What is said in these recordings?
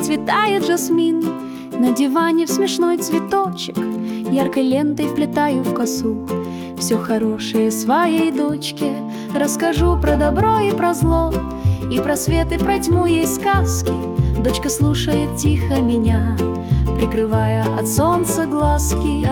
расцветает жасмин. На диване в смешной цветочек яркой лентой вплетаю в косу. Все хорошее своей дочке расскажу про добро и про зло, и про свет, и про тьму ей сказки. Дочка слушает тихо меня, прикрывая от солнца глазки.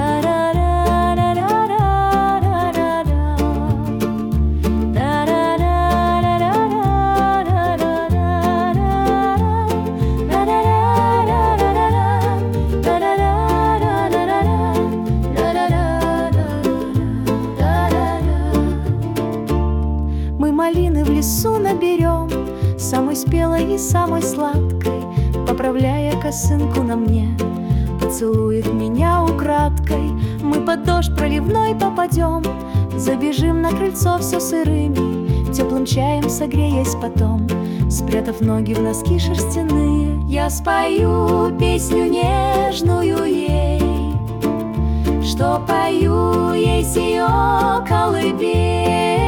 Мы малины в лесу наберем, самой спелой и самой сладкой, поправляя косынку на мне, поцелует меня украдкой. Мы под дождь проливной попадем, забежим на крыльцо все сырыми, теплым чаем согреясь потом, спрятав ноги в носки шерстяные. Я спою песню нежную ей, что пою ей с ее колыбели.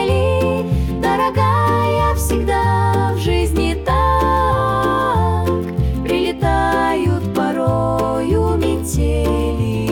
Дорогая, всегда в жизни так прилетают порою метели.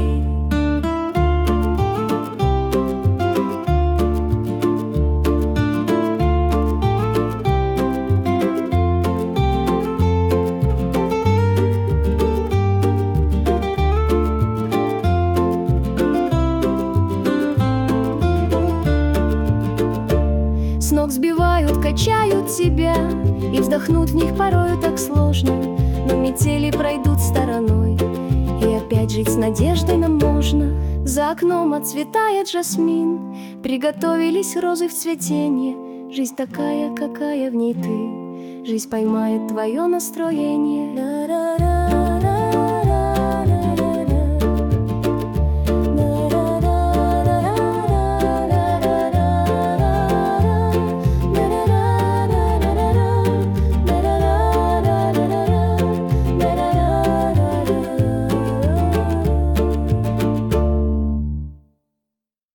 С ног сбивают, качают тебя, и вздохнуть в них порою так сложно. Но метели пройдут стороной, и опять жить с надеждой нам можно. За окном отцветает жасмин, приготовились розы в цветенье. Жизнь такая, какая в ней ты, жизнь поймает твое настроение.